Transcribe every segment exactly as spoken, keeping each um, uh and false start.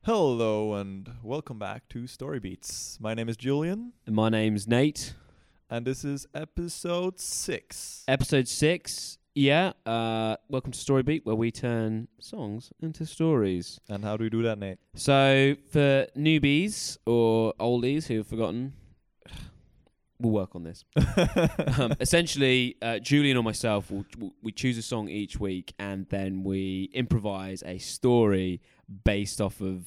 Hello and welcome back to Story Beats. My name is Julian, My name's Nate. and this is episode six. Episode six. Yeah. Uh, welcome to Story Beat, where we turn songs into stories. And how do we do that, Nate? So, for newbies or oldies who have forgotten, we'll work on this. um, essentially, uh, Julian or myself, will will we choose a song each week, and then we improvise a story based off of,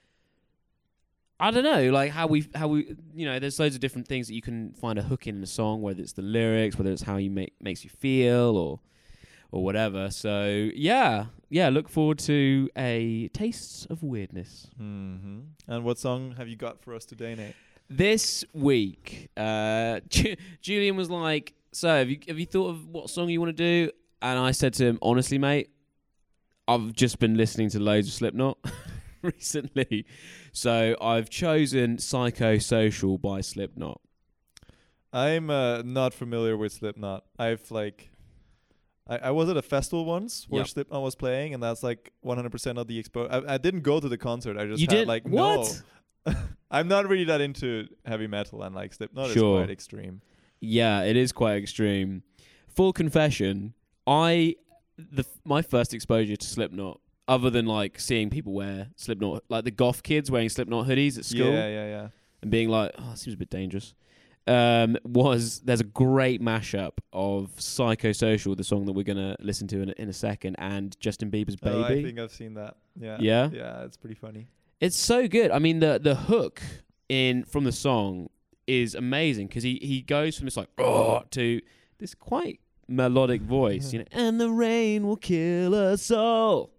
I don't know, like how we, how we, you know, there's loads of different things that you can find a hook in a song, whether it's the lyrics, whether it's how you make makes you feel, or, or whatever. So yeah, yeah. Look forward to a Tastes of Weirdness. Mm-hmm. And what song have you got for us today, Nate? This week, uh, Ju- Julian was like, "So, have you have you thought of what song you want to do?" And I said to him, "Honestly, mate, I've just been listening to loads of Slipknot recently, so I've chosen Psychosocial by Slipknot." I'm uh, not familiar with Slipknot. I've like, I, I was at a festival once where Yep. Slipknot was playing, and that's like one hundred percent of the expo. I, I didn't go to the concert. I just You had didn't? like What? no. I'm not really that into heavy metal, and like Slipknot Sure. is quite extreme. Yeah, it is quite extreme. Full confession, I the my first exposure to Slipknot, other than like seeing people wear Slipknot, like the goth kids wearing Slipknot hoodies at school, Yeah, yeah, yeah. and being like, "Oh, it seems a bit dangerous," um, was there's a great mashup of Psychosocial, the song that we're gonna listen to in a, in a second, and Justin Bieber's Baby. Oh, I think I've seen that. Yeah. Yeah? Yeah, it's pretty funny. It's so good. I mean, the the hook in from the song is amazing because he, he goes from this like oh to this quite melodic voice, you know, and the rain will kill us all.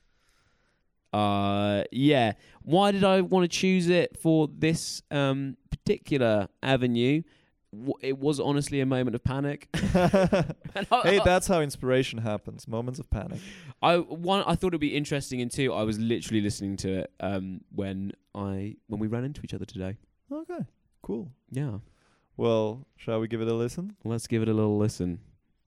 Uh, yeah. Why did I want to choose it for this um particular avenue? W- It was honestly a moment of panic. And I- Hey, I- that's how inspiration happens. Moments of panic. I one I thought it'd be interesting, and two, I was literally listening to it um when I when we ran into each other today. Okay, cool. Yeah, Well, shall we give it a listen? let's give it a little listen.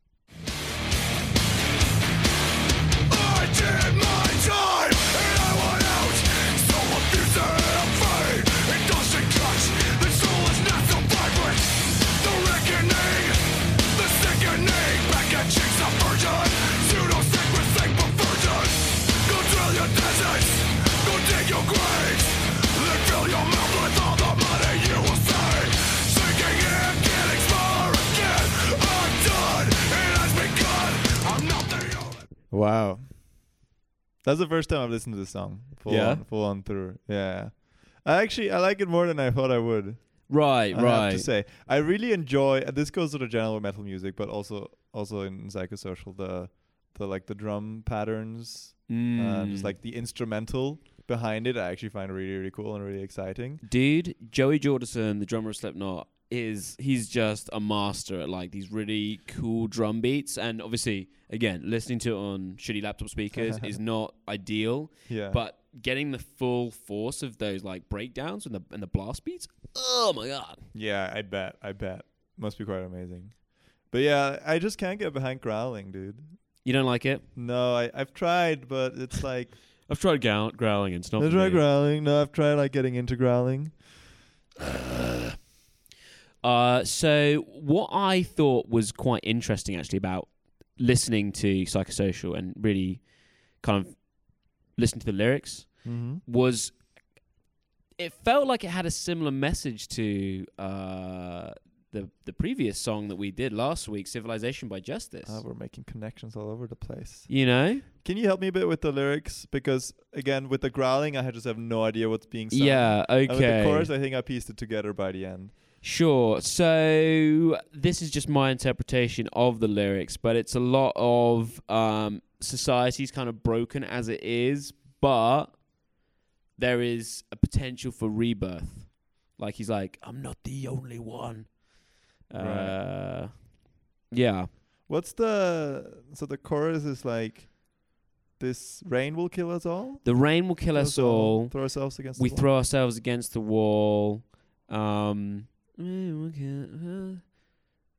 I did my time and I went out. So abusive and afraid. It doesn't cut. The soul is not so vibrant. The reckoning, the sickening. Back at chicks of virgin. Pseudo sick with sick perversion. Go drill your deserts. Go dig your graves. Then fill your mouth with all the money you will save. Sinking in, getting smaller again. I'm done. It has begun. I'm not the only. Wow. That's the first time I've listened to this song. Full Yeah? on, full on through. Yeah. I actually, I like it more than I thought I would. Right, I right. have to say. I really enjoy, and this goes to the general metal music, but also also in Psychosocial, the, the like the drum patterns, Mm. uh, just like the instrumental behind it, I actually find really, really cool and really exciting. Dude, Joey Jordison, the drummer of Slipknot, is he's just a master at like these really cool drum beats. And obviously, again, listening to it on shitty laptop speakers is not ideal, Yeah. but getting the full force of those like breakdowns and the and the blast beats, oh my god. Yeah, I bet. I bet. Must be quite amazing. But yeah, I just can't get behind growling, dude. You don't like it? No, I, I've tried, but it's like... I've tried growl- growling and it's not I've for tried me. growling. No, I've tried like getting into growling. Uh, so what I thought was quite interesting actually about listening to Psychosocial and really kind of listening to the lyrics Mm-hmm. was it felt like it had a similar message to uh, the the previous song that we did last week, Civilization by Justice. Uh, we're making connections all over the place. You know? Can you help me a bit with the lyrics? Because, again, with the growling, I just have no idea what's being sung. Yeah, And with okay. the chorus, I think I pieced it together by the end. Sure. So this is just my interpretation of the lyrics, but it's a lot of um, society's kind of broken as it is, but there is a potential for rebirth. Like he's like, I'm not the only one. Uh, Right. Yeah. What's the... So the chorus is like, this rain will kill us all? The rain will kill Kill us all. Throw ourselves against We the wall. throw ourselves against the wall. Um,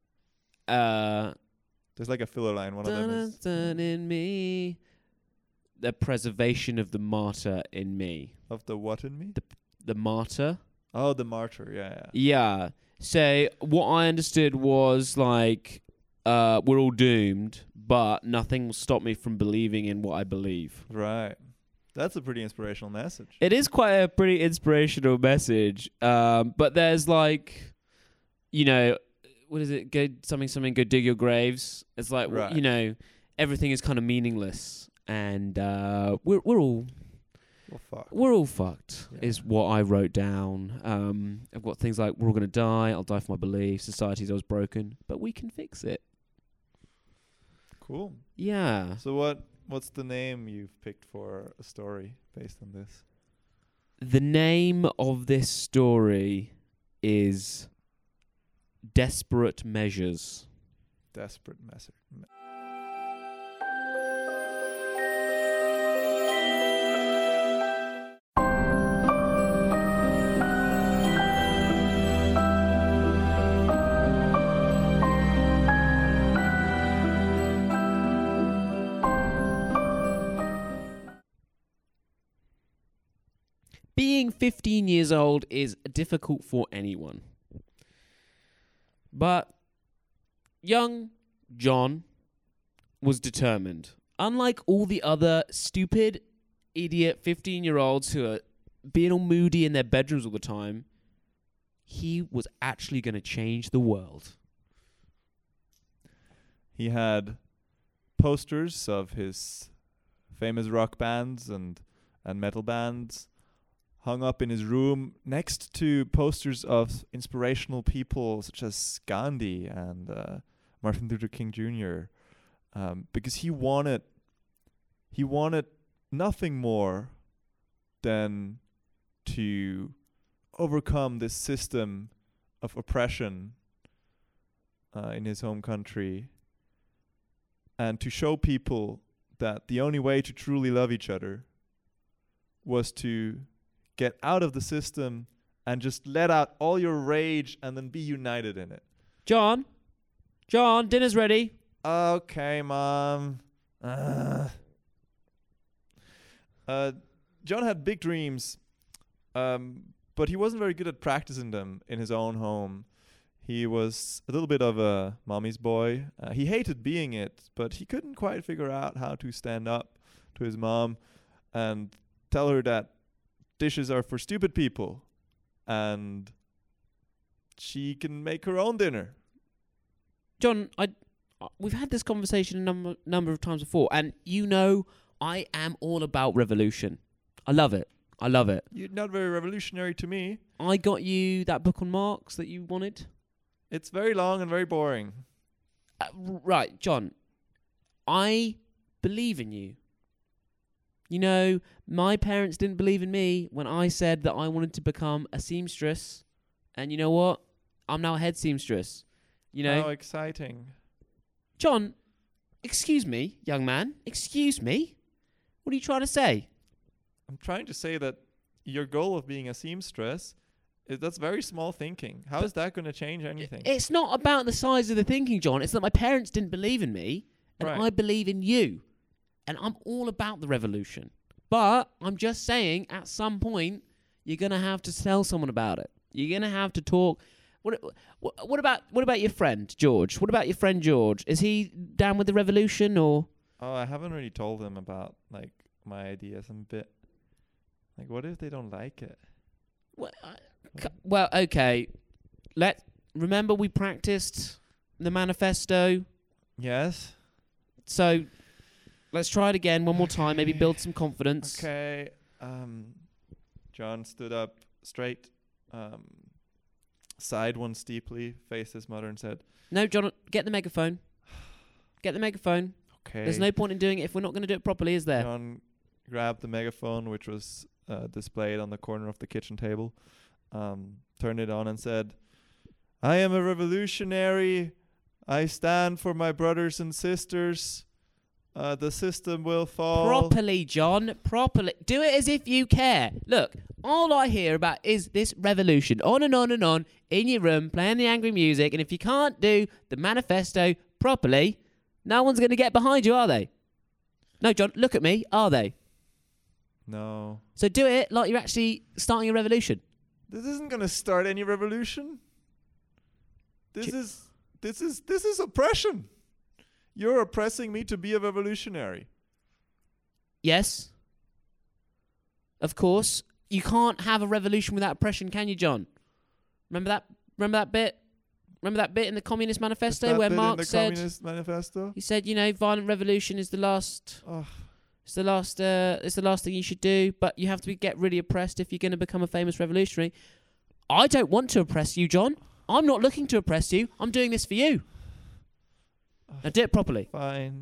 uh, There's like a filler line. One of them dun, is... dun, in me. the preservation of the martyr in me. Of the what in me? The martyr? Oh, the martyr. Yeah, yeah. Yeah. So what I understood was like, uh, we're all doomed, but nothing will stop me from believing in what I believe. Right. That's a pretty inspirational message. It is quite a pretty inspirational message. Um, but there's like, you know, what is it? Go something, something. Go dig your graves. It's like, Right. you know, everything is kind of meaningless, and uh, we're we're all Well, fuck. we're all fucked. Yeah. Is what I wrote down. Um, I've got things like we're all gonna die. I'll die for my beliefs. Society's always broken, but we can fix it. Cool. Yeah. So what? What's the name you've picked for a story based on this? The name of this story is Desperate Measures. Desperate message. Being fifteen years old is difficult for anyone. But young John was determined. Unlike all the other stupid, idiot fifteen-year-olds who are being all moody in their bedrooms all the time, he was actually going to change the world. He had posters of his famous rock bands and, and metal bands hung up in his room next to posters of inspirational people such as Gandhi and uh, Martin Luther King Junior Um, because he wanted he wanted nothing more than to overcome this system of oppression uh, in his home country, and to show people that the only way to truly love each other was to get out of the system and just let out all your rage and then be united in it. John? John, dinner's ready. Okay, Mom. Uh. Uh, John had big dreams, um, but he wasn't very good at practicing them in his own home. He was a little bit of a mommy's boy. Uh, he hated being it, but he couldn't quite figure out how to stand up to his mom and tell her that dishes are for stupid people and she can make her own dinner. John, I, uh, we've had this conversation a number, number of times before, and you know I am all about revolution. I love it. I love it. You're not very revolutionary to me. I got you that book on Marx that you wanted. It's very long and very boring. Uh, r- right, John, I believe in you. You know, my parents didn't believe in me when I said that I wanted to become a seamstress. And you know what? I'm now a head seamstress. You know, How exciting. John, excuse me, young man. Excuse me. What are you trying to say? I'm trying to say that your goal of being a seamstress, is that's very small thinking. How is that going to change anything? It's not about the size of the thinking, John. It's that my parents didn't believe in me, and Right. I believe in you. And I'm all about the revolution. But I'm just saying, at some point, you're going to have to tell someone about it. You're going to have to talk. What, what, what about what about your friend, George? What about your friend, George? Is he down with the revolution, or? Oh, I haven't really told them about, like, my ideas. I'm a bit... Like, what if they don't like it? Well, I, c- well, okay. Let remember we practiced the manifesto. Yes? So let's try it again one more time. Maybe build some confidence. Okay. Um, John stood up straight, um, sighed once deeply, faced his mother and said, No, John, get the megaphone. Get the megaphone. okay. There's no point in doing it if we're not going to do it properly, is there? John grabbed the megaphone, which was uh, displayed on the corner of the kitchen table, um, turned it on and said, I am a revolutionary. I stand for my brothers and sisters. Uh, the system will fall. Properly, John. Properly. Do it as if you care. Look, all I hear about is this revolution. On and on and on in your room, playing the angry music. And if you can't do the manifesto properly, no one's going to get behind you, are they? No, John, look at me. Are they? No. So do it like you're actually starting a revolution. This isn't going to start any revolution. This Ch- is this is this is oppression. You're oppressing me to be a revolutionary. Yes. Of course. You can't have a revolution without oppression, can you, John? Remember that remember that bit? Remember that bit in the Communist Manifesto Is that where bit in Marx the said Communist Manifesto? he said, you know, violent revolution is the last Oh, it's the last uh, it's the last thing you should do, but you have to be, get really oppressed if you're going to become a famous revolutionary. I don't want to oppress you, John. I'm not looking to oppress you. I'm doing this for you. Now do it properly. fine.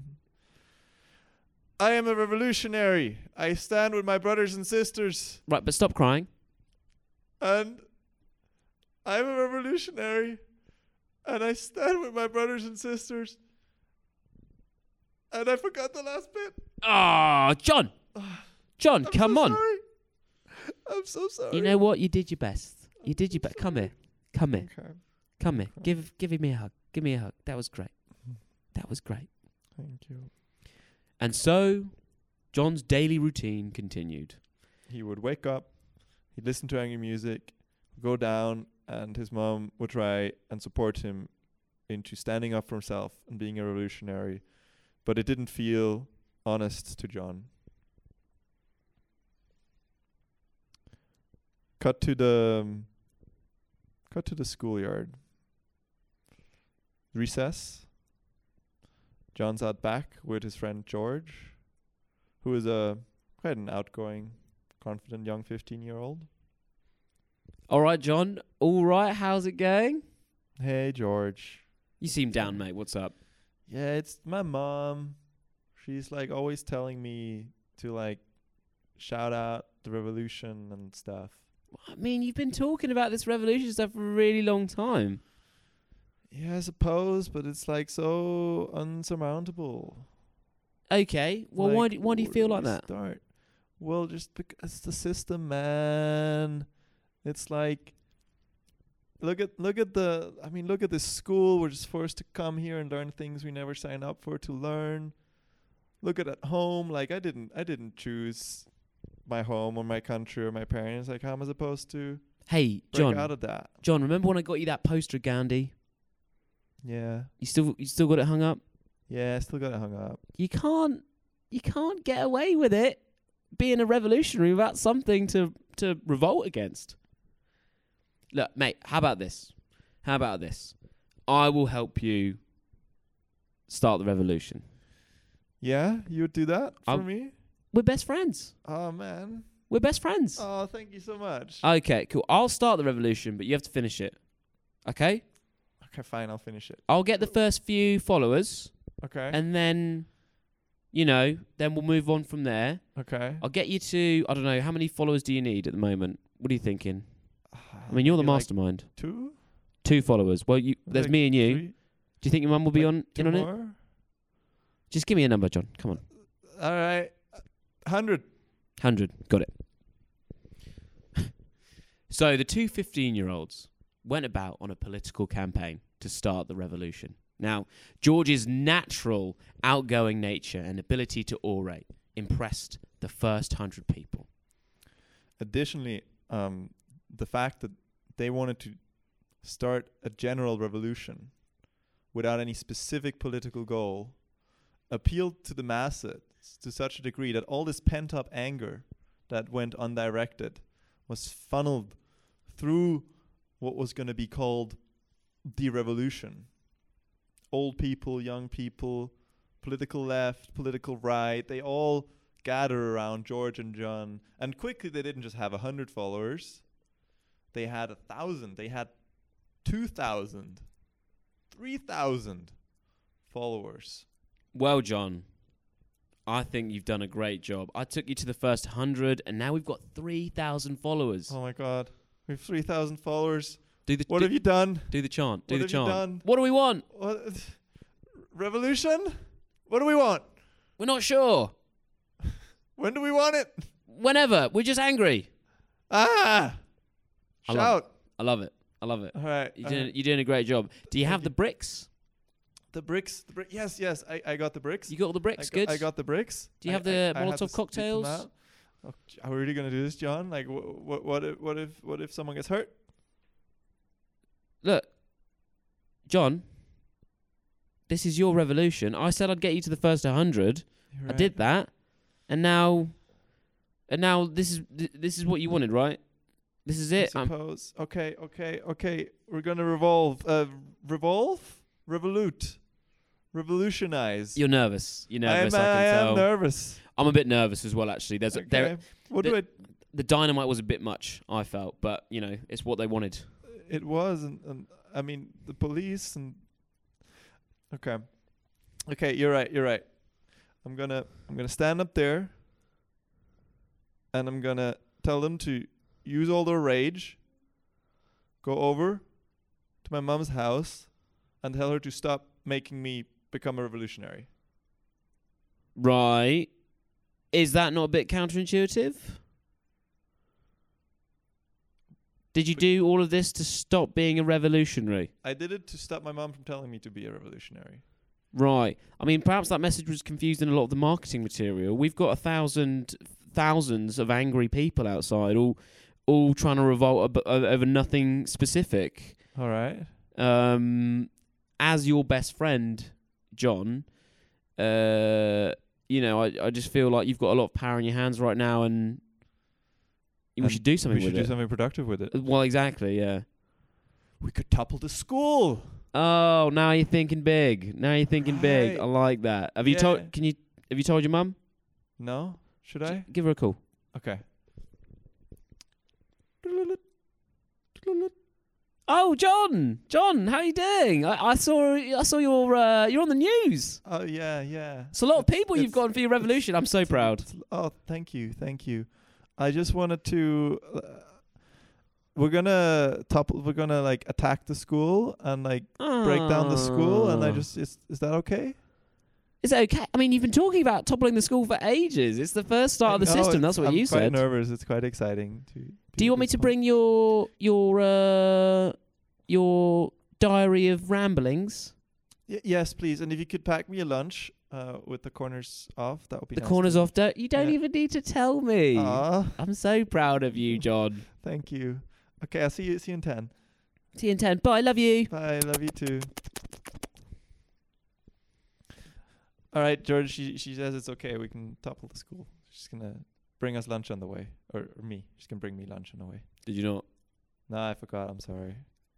I am a revolutionary. I stand with my brothers and sisters. Right, but stop crying. And I'm a revolutionary. And I stand with my brothers and sisters. And I forgot the last bit. Ah, John. John, I'm come so on. Sorry. I'm so sorry. You know what? You did your best. You did your best. Come here. Come here. Okay. Come here. Give give me a hug. Give me a hug. That was great. That was great. Thank you. And so, John's daily routine continued. He would wake up, he'd listen to angry music, go down, and his mom would try and support him into standing up for himself and being a revolutionary. But it didn't feel honest to John. Cut to the um, cut to the schoolyard. Recess. John's out back with his friend George, who is a quite an outgoing, confident young fifteen-year-old. All right, John. All right. How's it going? Hey, George. You seem down, mate. What's up? Yeah, it's my mom. She's like always telling me to like shout out the revolution and stuff. I mean, you've been talking about this revolution stuff for a really long time. Yeah, I suppose, but it's like so unsurmountable. Okay. Well, why Like, do why do you where feel do like we that? Start? Well, just because the system, man. It's like look at look at the I mean, look at this school. We're just forced to come here and learn things we never signed up for to learn. Look at at home. Like I didn't I didn't choose my home or my country or my parents. Like how am I supposed to Hey, break John. out of that? John, remember when I got you that poster of Gandhi? Yeah. You still you still got it hung up? Yeah, I still got it hung up. You can't you can't get away with it being a revolutionary without something to to revolt against. Look, mate, how about this? How about this? I will help you start the revolution. Yeah, you would do that for I'm- me? We're best friends. Oh man. We're best friends. Oh, thank you so much. Okay, cool. I'll start the revolution, but you have to finish it. Okay? Okay, fine, I'll finish it. I'll get the first few followers, Okay. and then, you know, then we'll move on from there. okay. I'll get you to, I don't know, how many followers do you need at the moment? What are you thinking? I mean, you're the Maybe like mastermind. two? Two followers. Well, you, there's Like me and you. three? Do you think your mum will be Like on Two in on it? more? Just give me a number, John. Come on. All right. Hundred. one hundred. Got it. So the two fifteen-year-olds went about on a political campaign to start the revolution. Now, George's natural outgoing nature and ability to orate impressed the first hundred people. Additionally, um, the fact that they wanted to start a general revolution without any specific political goal appealed to the masses to such a degree that all this pent-up anger that went undirected was funneled through what was going to be called the revolution. Old people, young people, political left, political right, they all gather around George and John. And quickly they didn't just have a hundred followers. They had a thousand. They had two thousand, three thousand followers. Well, John, I think you've done a great job. I took you to the first hundred, and now we've got three thousand followers. Oh my God. We have three thousand followers. Do the What do, have you done? do the chant. Do What the have you chant. done? What do we want? What? Revolution? What do we want? We're not sure. When do we want it? Whenever. We're just angry. Ah! I love Shout. I love it. I love it. All right. You're all doing, right. you're doing a great job. Do you Thank have you. the bricks? The bricks. The bri- yes, yes. I, I got the bricks. You got all the bricks. I got, Good. I got the bricks. Do you I- have the I- I had Molotov to spit them cocktails? out. Oh, j- are we really gonna do this, John? Like, wh- wh- what if, what if, what if someone gets hurt? Look, John. This is your revolution. I said I'd get you to the first one hundred. You're I right. did that, and now, and now this is th- this is what you wanted, right? This is I it. I'm, suppose. Okay, okay, okay. We're gonna revolve. Uh, revolve. Revolute. Revolutionize. you're nervous. You're nervous. I'm, I can I tell. am nervous. I'm a bit nervous as well. Actually, there's a, Okay. there what the- do I? the dynamite was a bit much. I felt, but you know, it's what they wanted. It was, and, and I mean the police and. Okay. Okay, you're right. You're right. I'm gonna I'm gonna stand up there. And I'm gonna tell them to use all their rage. Go over to my mom's house, and tell her to stop making me become a revolutionary. Right? Is that not a bit counterintuitive? Did you But- do all of this to stop being a revolutionary? I did it to stop my mom from telling me to be a revolutionary. Right. I mean, perhaps that message was confused in a lot of the marketing material. We've got a thousand, thousands of angry people outside, all, all trying to revolt ab- o- over nothing specific. All right. Um, as your best friend, John, uh, you know, I, I just feel like you've got a lot of power in your hands right now, and we And should do something we should with do it. something productive with it. Well, exactly, yeah. We could topple the school. Oh, now you're thinking big. Now you're thinking big. Right. I like that. Have you Yeah. told? Can you? Have you told your mum? No? Should I? Give her a call. Okay. Oh, John, John, how you doing? I, I saw, I saw your, uh, you're on the news. Oh yeah, yeah. It's a lot of It's- people you've it's- gotten for your revolution. I'm so it's- proud. it's- Oh, thank you, thank you. I just wanted to. Uh, we're gonna topple. We're gonna like attack the school and like break down the school. And I Oh. just is is that okay? Is it okay? I mean, you've been talking about toppling the school for ages. It's the first start of the I know, system. it's- That's what I'm you quite said. nervous. It's quite exciting. To Do you want me to bring your your uh, your diary of ramblings? Y- yes, please. And if you could pack me a lunch uh, with the corners off, that would be The nice corners too. off. Don't, you don't Yeah. even need to tell me. Aw, I'm so proud of you, John. thank you. Okay, I'll see you. See you in ten. T and ten. Bye. Love you. Bye. Love you too. All right, George. She she says it's okay. We can topple the school. She's gonna bring us lunch on the way, or, or me. She's gonna bring me lunch on the way. Did you not? No, I forgot. I'm sorry.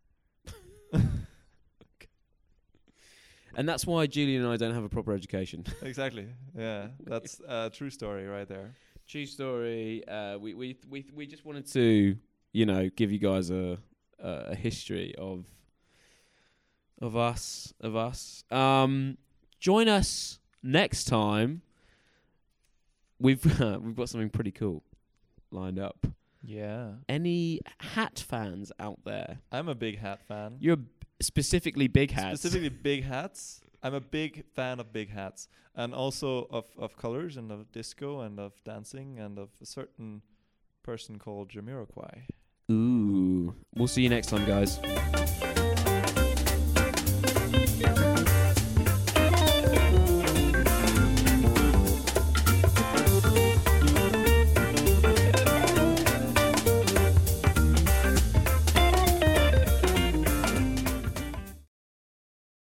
And that's why Julian and I don't have a proper education. Exactly. Yeah, that's a true story right there. True story. Uh, we we we we just wanted to, you know, give you guys a a history of of us of us. Um, join us next time. We've we've got something pretty cool lined up. Yeah. Any hat fans out there? I'm a big hat fan. You're b- specifically big hats. Specifically big hats. I'm a big fan of big hats, and also of, of colors and of disco and of dancing and of a certain person called Jamiroquai. Ooh. We'll see you next time, guys.